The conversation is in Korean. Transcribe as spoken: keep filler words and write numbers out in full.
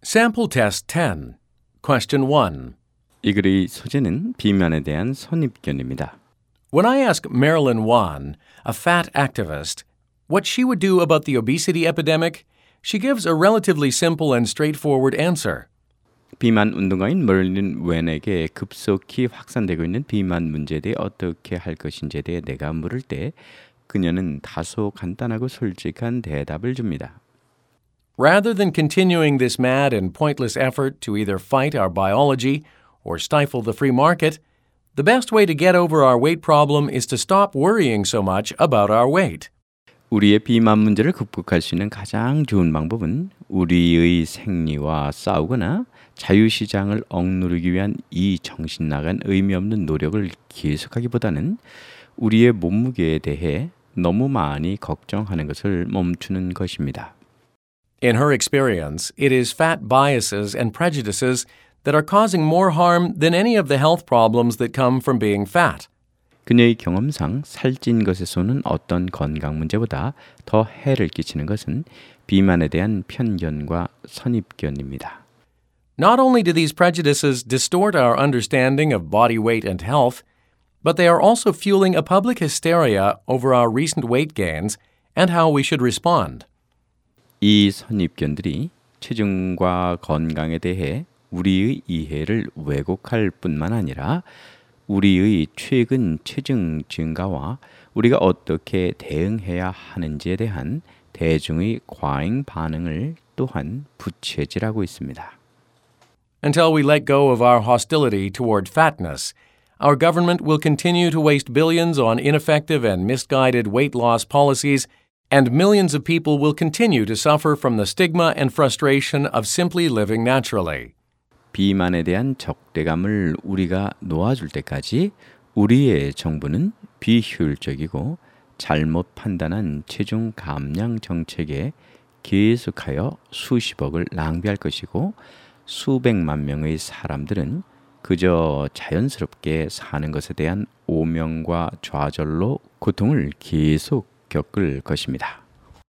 Sample Test ten. Question one. 이 글의 소재는 비만에 대한 선입견입니다. When I ask Marilyn Wan, a fat activist, what she would do about the obesity epidemic, she gives a relatively simple and straightforward answer. 비만 운동가인 머릴린 웬에게 급속히 확산되고 있는 비만 문제에 대해 어떻게 할 것인지에 대해 내가 물을 때 그녀는 다소 간단하고 솔직한 대답을 줍니다. Rather than continuing this mad and pointless effort to either fight our biology or stifle the free market, the best way to get over our weight problem is to stop worrying so much about our weight. 우리의 비만 문제를 극복할 수 있는 가장 좋은 방법은 우리의 생리와 싸우거나 자유시장을 억누르기 위한 이 정신 나간 의미 없는 노력을 계속하기보다는 우리의 몸무게에 대해 너무 많이 걱정하는 것을 멈추는 것입니다. In her experience, it is fat biases and prejudices that are causing more harm than any of the health problems that come from being fat. 그녀의 경험상 살찐 것에서 오는 어떤 건강 문제보다 더 해를 끼치는 것은 비만에 대한 편견과 선입견입니다. Not only do these prejudices distort our understanding of body weight and health, but they are also fueling a public hysteria over our recent weight gains and how we should respond. 이 선입견들이 체중과 건강에 대해 우리의 이해를 왜곡할 뿐만 아니라 우리의 최근 체중 증가와 우리가 어떻게 대응해야 하는지에 대한 대중의 과잉 반응을 또한 부채질하고 있습니다. Until we let go of our hostility toward fatness, our government will continue to waste billions on ineffective and misguided weight loss policies, and millions of people will continue to suffer from the stigma and frustration of simply living naturally. 비만에 대한 적대감을 우리가 놓아줄 때까지 우리의 정부는 비효율적이고 잘못 판단한 체중 감량 정책에 계속하여 수십억을 낭비할 것이고 수백만 명의 사람들은 그저 자연스럽게 사는 것에 대한 오명과 좌절로 고통을 계속 겪을 것입니다.